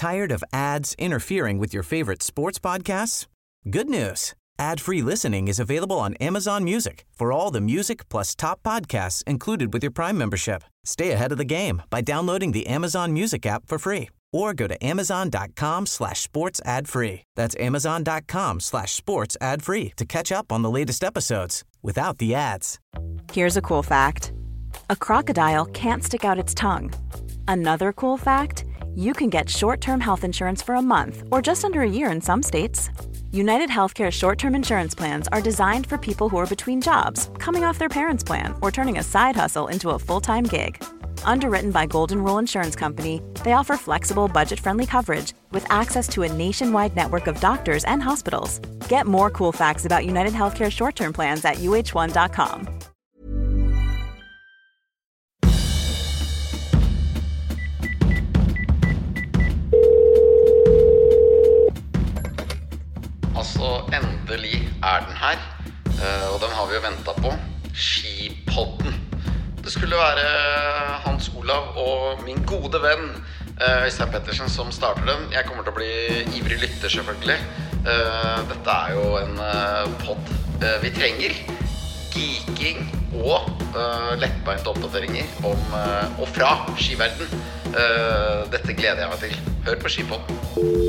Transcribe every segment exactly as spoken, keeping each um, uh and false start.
Tired of ads interfering with your favorite sports podcasts? Good news. Ad-free listening is available on Amazon Music for all the music plus top podcasts included with your Prime membership. Stay ahead of the game by downloading the Amazon Music app for free or go to amazon.com slash sports ad free. That's amazon.com slash sports ad free to catch up on the latest episodes without the ads. Here's a cool fact. A crocodile can't stick out its tongue. Another cool fact, you can get short-term health insurance for a month or just under a year in some states. United Healthcare short-term insurance plans are designed for people who are between jobs, coming off their parents' plan, or turning a side hustle into a full-time gig. Underwritten by Golden Rule Insurance Company, they offer flexible, budget-friendly coverage with access to a nationwide network of doctors and hospitals. Get more cool facts about United Healthcare short-term plans at U H one dot com. Altså, endelig er den her, og den har vi jo ventet på, Skipodden. Det skulle være Hans Olav og min gode venn Øystein Pettersen som starter den. Jeg kommer til å bli ivrig lytter selvfølgelig. Dette er jo en podd vi trenger. Geeking og lettbeinte oppdateringer om og fra skiverden. Dette gleder jeg meg til. Hør på Skipodden.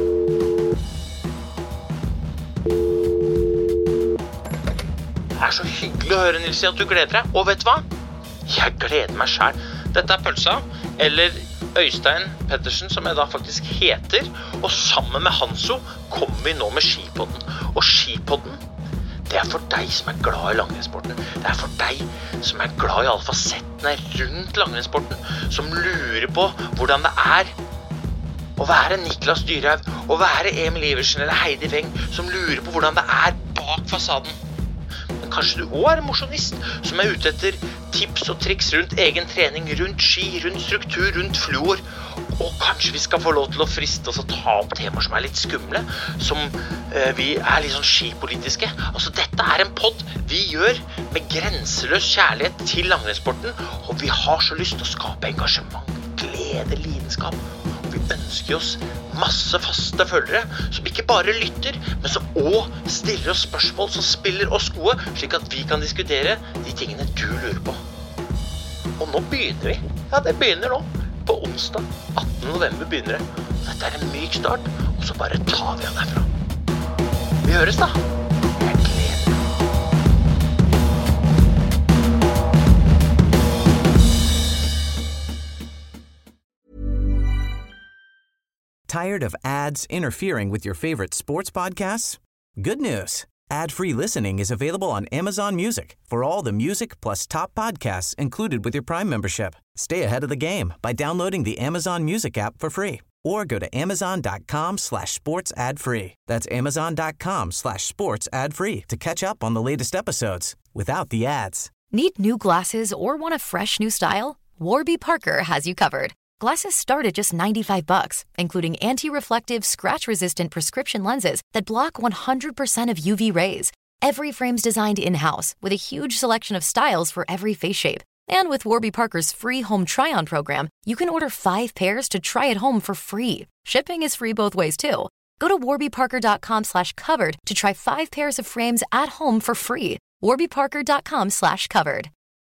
Det er så hyggelig å høre, Nilsi, at du gleder deg. Og vet du hva? Jeg gleder meg selv. Dette er Pølsa, eller Øystein Pettersen, som jeg da faktisk heter. Og sammen med Hanso kommer vi nå med Skipodden. Og Skipodden, det er for deg som er glad i langrennssporten. Det er for deg som er glad i alle fasettene rundt langrennssporten. Som lurer på hvordan det er å være Niklas Dyrhaug, å være Emil Iversen eller Heidi Weng, som lurer på hvordan det er bak fasaden. Kanskje du også er en mosjonist som er ute etter tips og triks rundt egen trening, rundt ski, rundt struktur, rundt fluor. Og kanskje vi skal få lov til å friste oss å ta opp temaer som er litt skumle, som eh, vi er litt sånn skipolitiske. Altså dette er en podd vi gjør med grenseløs kjærlighet til langrennssporten, og vi har så lyst til å skape engasjement, glede, lidenskap. Vi ønsker oss masse faste følgere som ikke bare lytter, men som også stiller oss spørsmål, som spiller oss gode, slik at vi kan diskutere de tingene du lurer på. Og nå begynner vi. Ja, det begynner nå. På onsdag attende november begynner det. Dette er en myk start, og så bare tar vi av derfra. Vi høres da. Jeg gleder meg. Tired of ads interfering with your favorite sports podcasts? Good news. Ad-free listening is available on Amazon Music for all the music plus top podcasts included with your Prime membership. Stay ahead of the game by downloading the Amazon Music app for free or go to amazon.com slash sports ad free. That's amazon.com slash sports ad free to catch up on the latest episodes without the ads. Need new glasses or want a fresh new style? Warby Parker has you covered. Glasses start at just ninety-five bucks, including anti-reflective, scratch-resistant prescription lenses that block one hundred percent of U V rays. Every frame's designed in-house with a huge selection of styles for every face shape. And with Warby Parker's free home try-on program, you can order five pairs to try at home for free. Shipping is free both ways, too. Go to warbyparker.com slash covered to try five pairs of frames at home for free. warbyparker.com slash covered.